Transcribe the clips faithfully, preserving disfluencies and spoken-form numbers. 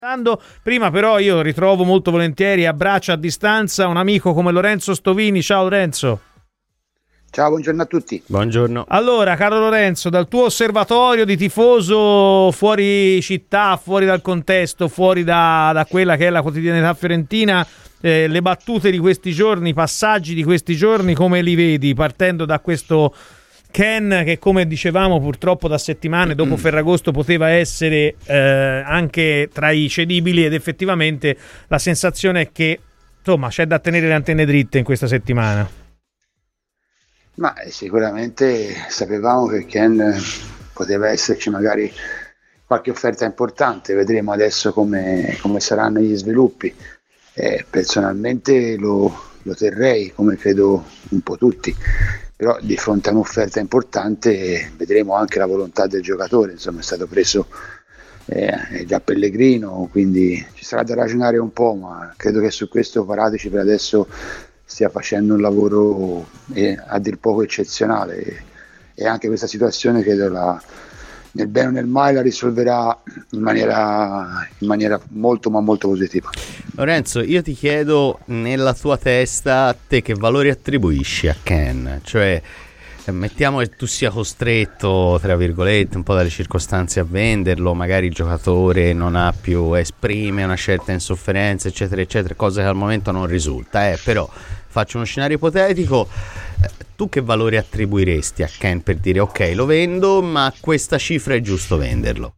Prima però io ritrovo molto volentieri, abbraccio a distanza, un amico come Lorenzo Stovini. Ciao Lorenzo. Ciao, buongiorno a tutti. Buongiorno. Allora, caro Lorenzo, dal tuo osservatorio di tifoso fuori città, fuori dal contesto, fuori da, da quella che è la quotidianità fiorentina, eh, le battute di questi giorni, i passaggi di questi giorni, come li vedi? Partendo da questo Ken che, come dicevamo, purtroppo da settimane dopo Ferragosto poteva essere eh, anche tra i cedibili, ed effettivamente la sensazione è che insomma c'è da tenere le antenne dritte in questa settimana. Ma sicuramente sapevamo che Ken poteva esserci magari qualche offerta importante, vedremo adesso come, come saranno gli sviluppi. Eh, personalmente lo, lo terrei, come credo un po' tutti, però di fronte a un'offerta importante vedremo anche la volontà del giocatore. Insomma, è stato preso eh, è già Pellegrino, quindi ci sarà da ragionare un po', ma credo che su questo Paratici per adesso stia facendo un lavoro eh, a dir poco eccezionale, e, e anche questa situazione credo la, nel bene o nel male la risolverà in maniera, in maniera molto ma molto positiva. Lorenzo, io ti chiedo, nella tua testa, te che valore attribuisci a Ken? Cioè, mettiamo che tu sia costretto, tra virgolette, un po' dalle circostanze a venderlo, magari il giocatore non ha più, esprime una certa insofferenza, eccetera, eccetera, cosa che al momento non risulta, eh, però faccio uno scenario ipotetico. Tu che valore attribuiresti a Ken per dire ok, lo vendo, ma questa cifra è giusto venderlo?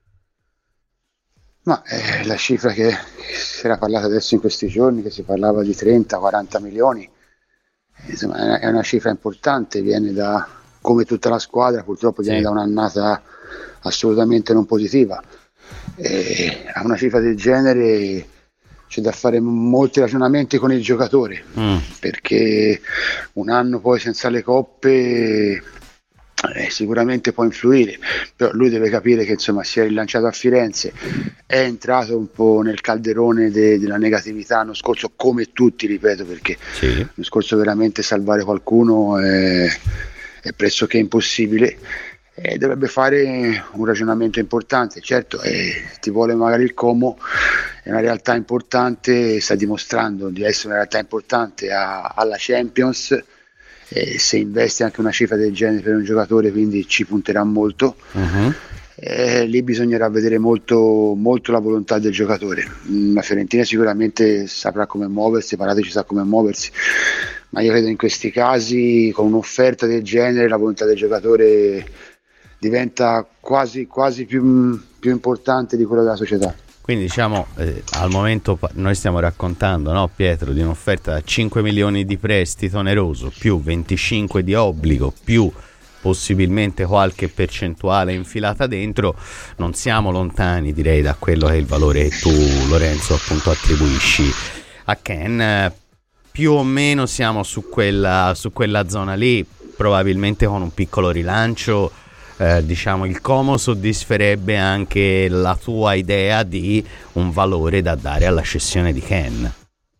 Ma eh, la cifra che si era parlata adesso in questi giorni, che si parlava di trenta quaranta milioni, insomma è una cifra importante, viene da, come tutta la squadra purtroppo, viene sì. da un'annata assolutamente non positiva, e a una cifra del genere c'è da fare molti ragionamenti con il giocatore, mm. perché un anno poi senza le coppe eh, sicuramente può influire, però lui deve capire che insomma si è rilanciato a Firenze, è entrato un po' nel calderone de- della negatività l'anno scorso, come tutti, ripeto, perché sì. l'anno scorso veramente salvare qualcuno è, è pressoché impossibile, e dovrebbe fare un ragionamento importante. Certo, eh, ti vuole magari il Como, è una realtà importante, sta dimostrando di essere una realtà importante a, alla Champions, e se investi anche una cifra del genere per un giocatore, quindi ci punterà molto. Uh-huh. Eh, lì bisognerà vedere molto, molto la volontà del giocatore. La Fiorentina sicuramente saprà come muoversi, Paratici sa come muoversi, ma io credo in questi casi con un'offerta del genere la volontà del giocatore diventa quasi, quasi più, più importante di quella della società. Quindi diciamo eh, al momento noi stiamo raccontando, no, Pietro, di un'offerta da cinque milioni di prestito oneroso più venticinque di obbligo più possibilmente qualche percentuale infilata dentro. Non siamo lontani, direi, da quello che è il valore che tu, Lorenzo, appunto attribuisci a Ken. Più o meno siamo su quella, su quella zona lì, probabilmente con un piccolo rilancio. Eh, diciamo il Como soddisferebbe anche la tua idea di un valore da dare alla cessione di Ken.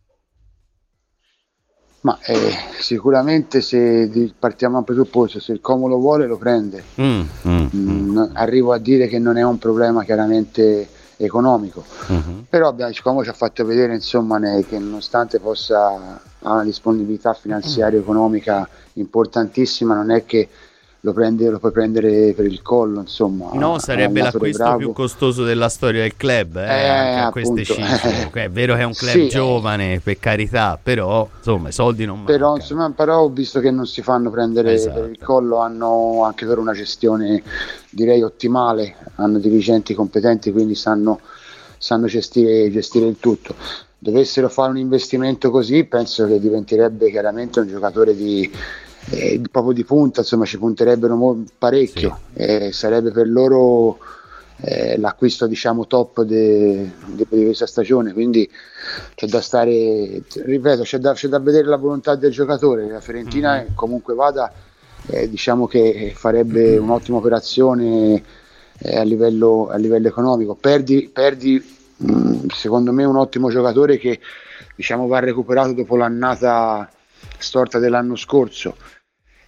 Ma eh, sicuramente se di, partiamo a presupposto, se il Como lo vuole lo prende. Mm, mm, mm. Arrivo a dire che non è un problema chiaramente economico, mm-hmm. però il Como ci ha fatto vedere insomma ne, che nonostante possa ha una disponibilità finanziaria e economica importantissima, non è che lo prende, lo puoi prendere per il collo, insomma. No, sarebbe l'acquisto bravo. più costoso della storia del club, eh, eh, anche a queste cifre. È vero che è un club sì, giovane, per carità, però insomma i soldi non mancano. Però, insomma, però visto che non si fanno prendere esatto. per il collo, hanno anche loro una gestione direi ottimale, hanno dirigenti competenti, quindi sanno, sanno gestire, gestire il tutto. Dovessero fare un investimento così, penso che diventerebbe chiaramente un giocatore di Eh, proprio di punta, insomma ci punterebbero mo- parecchio, sì. eh, sarebbe per loro eh, l'acquisto diciamo top de- de- di questa stagione, quindi c'è da stare, ripeto, c'è da, c'è da vedere la volontà del giocatore. La Fiorentina mm-hmm. comunque vada, eh, diciamo che farebbe mm-hmm. un'ottima operazione eh, a, livello, a livello economico. Perdi, perdi mh, secondo me un ottimo giocatore che diciamo va recuperato dopo l'annata storta dell'anno scorso,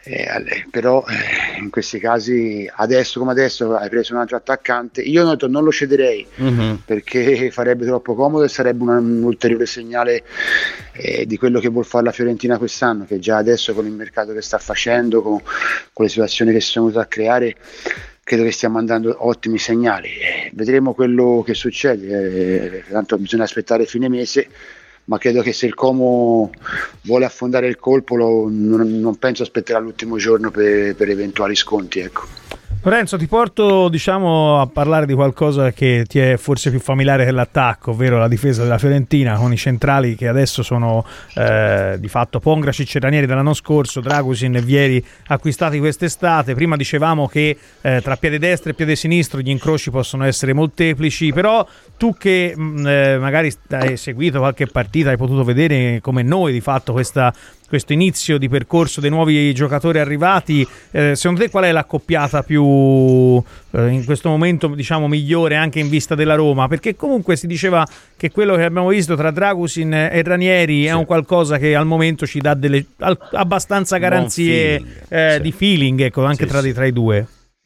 Eh, però eh, in questi casi adesso come adesso hai preso un altro attaccante, io non, non lo cederei, mm-hmm. perché farebbe troppo comodo e sarebbe una, un ulteriore segnale eh, di quello che vuol fare la Fiorentina quest'anno, che già adesso con il mercato che sta facendo, con, con le situazioni che si sono venute a creare, credo che stiamo mandando ottimi segnali. Eh, vedremo quello che succede, eh, tanto bisogna aspettare fine mese, ma credo che se il Como vuole affondare il colpo lo, non, non penso aspetterà l'ultimo giorno per, per eventuali sconti, ecco. Lorenzo, ti porto diciamo a parlare di qualcosa che ti è forse più familiare che l'attacco, ovvero la difesa della Fiorentina, con i centrali che adesso sono eh, di fatto Pongracic e Ranieri dell'anno scorso, Dragusin e Vieri acquistati quest'estate. Prima dicevamo che eh, tra piede destro e piede sinistro gli incroci possono essere molteplici, però tu che mh, eh, magari hai seguito qualche partita, hai potuto vedere come noi di fatto questa questo inizio di percorso dei nuovi giocatori arrivati, eh, secondo te qual è l'accoppiata più eh, in questo momento diciamo migliore anche in vista della Roma? Perché comunque si diceva che quello che abbiamo visto tra Dragusin e Ranieri sì. è un qualcosa che al momento ci dà delle al, abbastanza garanzie feeling, eh, sì. di feeling, ecco, anche sì, tra, sì. tra i due.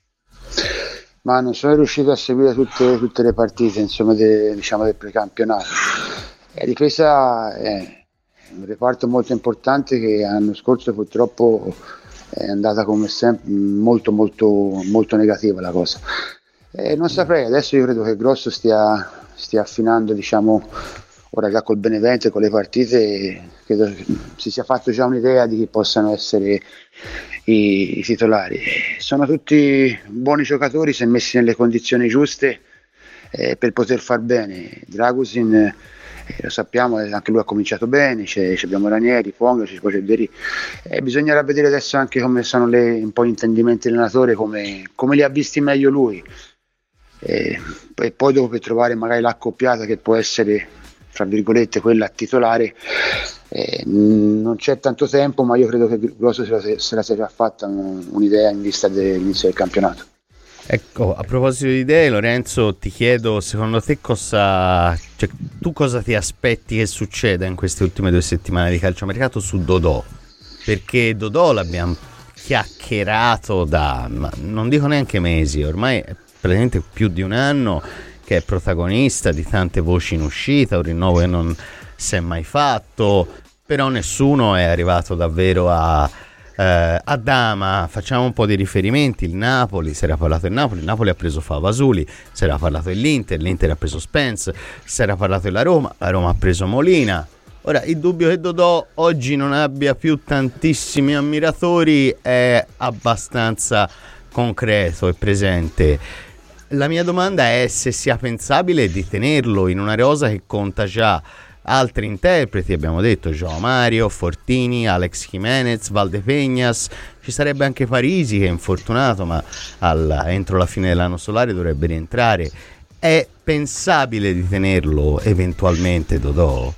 Ma non sono riuscito a seguire tutte, tutte le partite insomma de, diciamo del precampionato. La difesa è un reparto molto importante che l'anno scorso purtroppo è andata come sempre molto molto molto negativa la cosa. E non saprei, adesso io credo che Grosso stia, stia affinando, diciamo, ora già col Benevento e con le partite, credo che si sia fatto già un'idea di chi possano essere i, i titolari. Sono tutti buoni giocatori se messi nelle condizioni giuste eh, per poter far bene. Dragusin eh, lo sappiamo, anche lui ha cominciato bene, c'è, c'è abbiamo Ranieri, Pongracic, poi c'è Vieri. Eh, bisognerà vedere adesso anche come sono le, un po' gli intendimenti dell'allenatore, come, come li ha visti meglio lui. E poi, poi dopo per trovare magari l'accoppiata che può essere tra virgolette quella titolare eh, non c'è tanto tempo, ma io credo che Grosso se la, se la sia già fatta un'idea in vista dell'inizio del campionato. Ecco, a proposito di idee, Lorenzo, ti chiedo secondo te cosa, cioè, tu cosa ti aspetti che succeda in queste ultime due settimane di calciomercato su Dodò? Perché Dodò l'abbiamo chiacchierato da, ma non dico neanche mesi, ormai è praticamente più di un anno che è protagonista di tante voci in uscita, un rinnovo che non si è mai fatto, però nessuno è arrivato davvero a, eh, a Dama. Facciamo un po' di riferimenti: il Napoli, si era parlato del Napoli, il Napoli ha preso Favasuli, si era parlato dell'Inter, l'Inter ha preso Spence, si era parlato della Roma, la Roma ha preso Molina. Ora, il dubbio che Dodò oggi non abbia più tantissimi ammiratori è abbastanza concreto e presente. La mia domanda è se sia pensabile di tenerlo in una rosa che conta già altri interpreti, abbiamo detto João Mario, Fortini, Alex Jimenez, Valdepeñas, ci sarebbe anche Parisi che è infortunato ma al, entro la fine dell'anno solare dovrebbe rientrare. È pensabile di tenerlo eventualmente Dodò?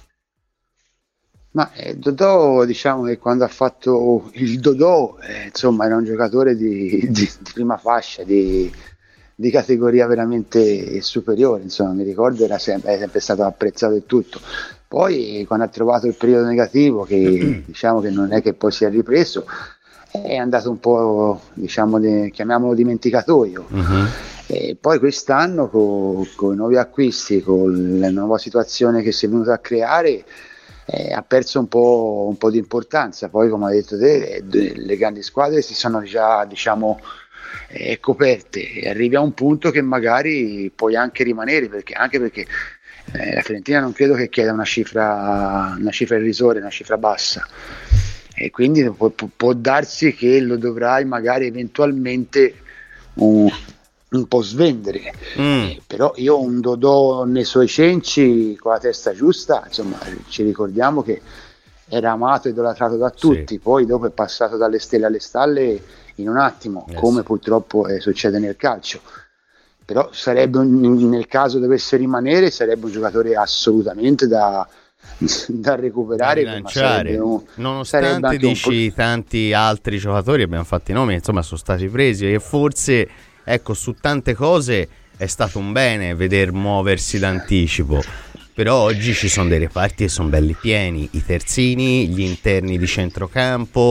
Ma eh, Dodò, diciamo che quando ha fatto il Dodò eh, insomma era un giocatore di, di, di prima fascia, di di categoria veramente superiore, insomma mi ricordo era sempre, è sempre stato apprezzato e tutto. Poi quando ha trovato il periodo negativo, che diciamo che non è che poi si è ripreso, è andato un po', diciamo, di, chiamiamolo dimenticatoio. Uh-huh. E poi quest'anno con, con i nuovi acquisti, con la nuova situazione che si è venuta a creare, eh, ha perso un po', un po' di importanza. Poi come hai detto te, le grandi squadre si sono già, diciamo, Eh, coperte, e arrivi a un punto che magari puoi anche rimanere, perché anche perché eh, la Fiorentina non credo che chieda una cifra una cifra irrisoria, una cifra bassa, e quindi può, può darsi che lo dovrai magari eventualmente un, un po' svendere. mm. eh, però io un Dodò nei suoi cenci con la testa giusta, insomma ci ricordiamo che era amato e idolatrato da tutti, sì. Poi dopo è passato dalle stelle alle stalle in un attimo, yes. come purtroppo eh, succede nel calcio. Però sarebbe un, nel caso dovesse rimanere, sarebbe un giocatore assolutamente da, da recuperare, da rilanciare. Un, nonostante dici tanti altri giocatori, abbiamo fatto i nomi, insomma sono stati presi, e forse ecco su tante cose è stato un bene veder muoversi d'anticipo. Però oggi ci sono dei reparti che sono belli pieni, i terzini, gli interni di centrocampo,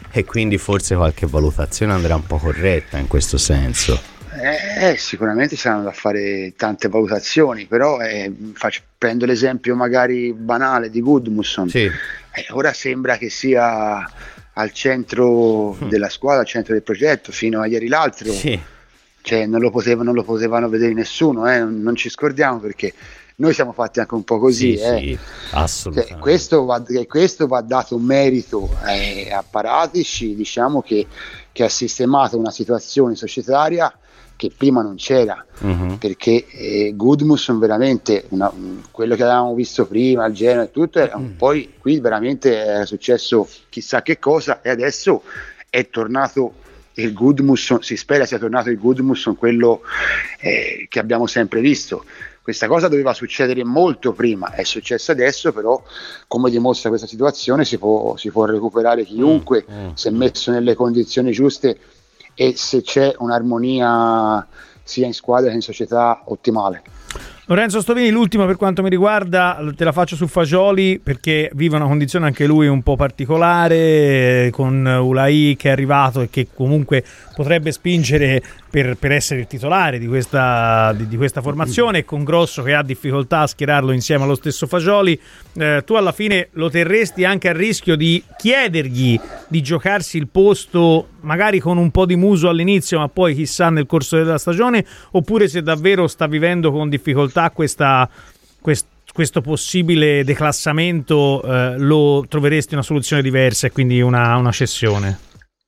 e quindi forse qualche valutazione andrà un po' corretta in questo senso. Eh, sicuramente saranno da fare tante valutazioni, però eh, faccio, prendo l'esempio magari banale di Gudmundsson. Sì. Eh, ora sembra che sia al centro mm. della squadra, al centro del progetto, fino a ieri l'altro. Sì. Cioè, non lo potevano, non lo potevano vedere nessuno, eh? non, non ci scordiamo, perché noi siamo fatti anche un po' così. Sì, eh? sì, assolutamente. Cioè, questo, va, questo va dato un merito eh, a Paratici, diciamo, che, che ha sistemato una situazione societaria che prima non c'era, uh-huh. perché eh, Gudmundsson veramente, una, quello che avevamo visto prima, al Genoa e tutto, era, uh-huh. poi qui veramente era successo chissà che cosa, e adesso è tornato il Gudmundsson, si spera sia tornato il Gudmundsson, quello eh, che abbiamo sempre visto. Questa cosa doveva succedere molto prima, è successo adesso, però come dimostra questa situazione si può, si può recuperare chiunque, mm, mm, se messo nelle condizioni giuste e se c'è un'armonia sia in squadra che in società ottimale. Lorenzo Stovini, l'ultima per quanto mi riguarda, te la faccio su Fagioli, perché vive una condizione anche lui un po' particolare, con Ulai che è arrivato e che comunque potrebbe spingere per, per essere il titolare di questa, di, di questa formazione, e con Grosso che ha difficoltà a schierarlo insieme allo stesso Fagioli. Eh, tu alla fine lo terresti anche a rischio di chiedergli di giocarsi il posto magari con un po' di muso all'inizio, ma poi chissà nel corso della stagione, oppure se davvero sta vivendo con difficoltà questa, quest, questo possibile declassamento, eh, lo troveresti una soluzione diversa e quindi una, una cessione?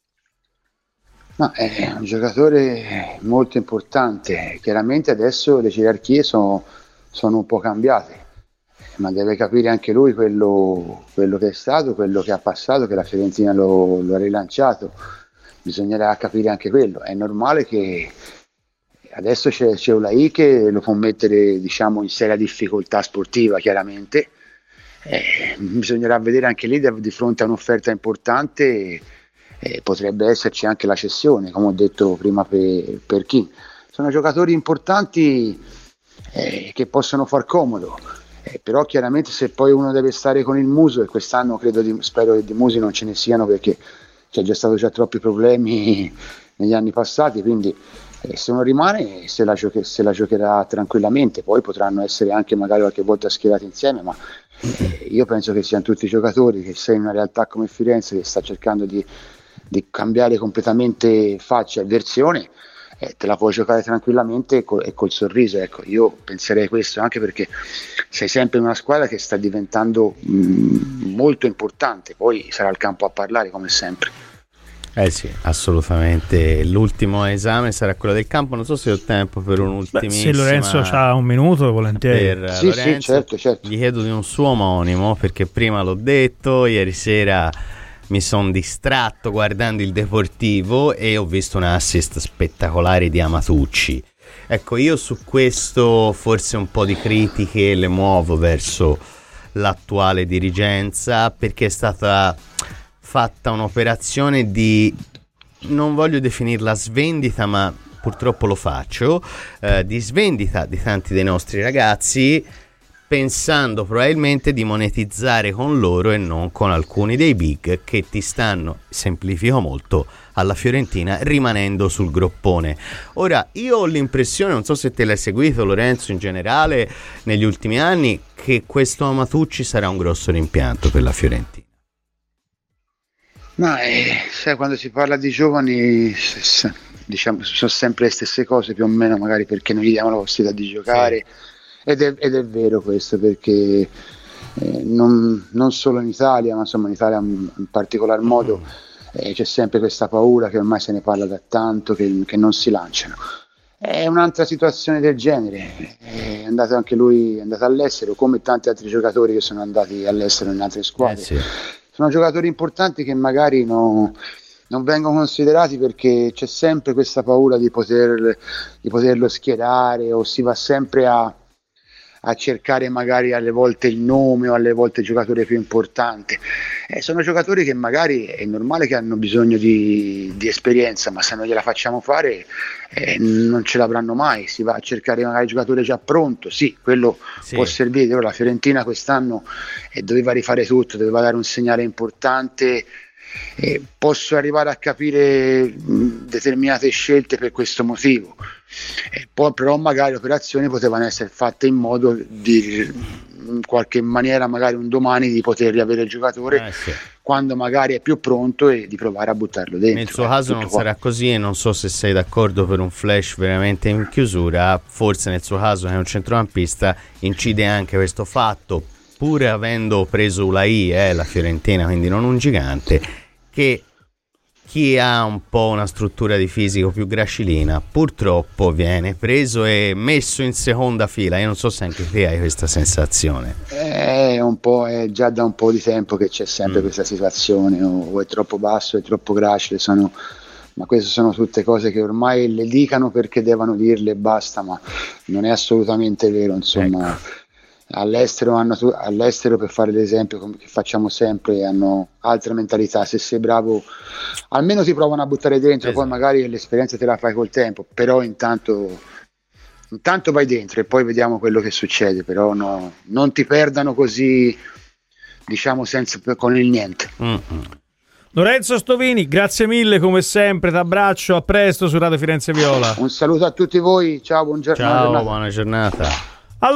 Ma è un giocatore molto importante, chiaramente adesso le gerarchie sono, sono un po' cambiate, ma deve capire anche lui quello, quello che è stato, quello che ha passato, che la Fiorentina lo, lo ha rilanciato, bisognerà capire anche quello. È normale che adesso c'è, c'è Ulai che lo può mettere, diciamo, in seria difficoltà sportiva, chiaramente. Eh, bisognerà vedere anche lì di fronte a un'offerta importante, eh, potrebbe esserci anche la cessione, come ho detto prima per, per King. Sono giocatori importanti eh, che possono far comodo, eh, però chiaramente se poi uno deve stare con il muso, e quest'anno credo di, spero che di musi non ce ne siano, perché c'è già stato già troppi problemi negli anni passati, quindi eh, se uno rimane se la, gioche, se la giocherà tranquillamente. Poi potranno essere anche magari qualche volta schierati insieme, ma eh, io penso che siano tutti giocatori che, sei in una realtà come Firenze che sta cercando di, di cambiare completamente faccia e versione, eh, te la puoi giocare tranquillamente e col, e col sorriso. Ecco, io penserei questo, anche perché sei sempre in una squadra che sta diventando mh, molto importante, poi sarà il campo a parlare come sempre. Eh sì, assolutamente. L'ultimo esame sarà quello del campo. Non so se ho tempo per un'ultimissima. Se Lorenzo ha un minuto, volentieri. Per sì, Lorenzo, sì, certo, certo. Gli chiedo di un suo omonimo, perché prima l'ho detto, ieri sera mi sono distratto guardando il Deportivo e ho visto un assist spettacolare di Amatucci. Ecco, io su questo forse un po' di critiche le muovo verso l'attuale dirigenza, perché è stata fatta un'operazione di, non voglio definirla svendita, ma purtroppo lo faccio, eh, di svendita di tanti dei nostri ragazzi, pensando probabilmente di monetizzare con loro e non con alcuni dei big che ti stanno, semplifico molto, alla Fiorentina, rimanendo sul groppone. Ora, io ho l'impressione, non so se te l'hai seguito Lorenzo in generale negli ultimi anni, che questo Amatucci sarà un grosso rimpianto per la Fiorentina. Ma eh, sai, quando si parla di giovani, diciamo, sono sempre le stesse cose più o meno, magari perché non gli diamo la possibilità di giocare, sì. ed, è, ed è vero questo, perché eh, non, non solo in Italia, ma insomma in Italia in, in particolar modo eh, c'è sempre questa paura che ormai se ne parla da tanto, che, che non si lanciano. È un'altra situazione del genere, è andato anche lui, è andato all'estero, come tanti altri giocatori che sono andati all'estero in altre squadre. Eh sì. Sono giocatori importanti che magari no, non vengono considerati, perché c'è sempre questa paura di, poter, di poterlo schierare, o si va sempre a, a cercare magari alle volte il nome o alle volte il giocatore più importante. Eh, sono giocatori che magari è normale che hanno bisogno di, di esperienza, ma se non gliela facciamo fare eh, non ce l'avranno mai. Si va a cercare magari il giocatore già pronto, sì, quello sì. può servire. Ora la Fiorentina quest'anno eh, doveva rifare tutto, doveva dare un segnale importante eh, posso arrivare a capire mh, determinate scelte per questo motivo, eh, poi però magari le operazioni potevano essere fatte in modo di in qualche maniera magari un domani di poter riavere il giocatore eh sì. quando magari è più pronto e di provare a buttarlo dentro. Nel suo eh, caso non qua. sarà così, e non so se sei d'accordo, per un Flash veramente in chiusura. Forse nel suo caso, che è un centrocampista, incide anche questo fatto, pur avendo preso Ulai, eh, la Fiorentina, quindi non un gigante, che chi ha un po' una struttura di fisico più gracilina purtroppo viene preso e messo in seconda fila. Io non so se anche te hai questa sensazione. È un po', è già da un po' di tempo che c'è sempre mm. questa situazione, o è troppo basso, è troppo gracile, sono, ma queste sono tutte cose che ormai le dicano perché devono dirle e basta, ma non è assolutamente vero, insomma. Ecco. All'estero, hanno, all'estero, per fare l'esempio che facciamo sempre, hanno altre mentalità. Se sei bravo almeno ti provano a buttare dentro, esatto. Poi magari l'esperienza te la fai col tempo, però intanto intanto vai dentro e poi vediamo quello che succede, però no, non ti perdano così, diciamo, senza, con il niente. Mm-hmm. Lorenzo Stovini, grazie mille come sempre, t'abbraccio, a presto su Radio Firenze Viola. Un saluto a tutti voi, ciao, buongiorno. Ciao, buona giornata.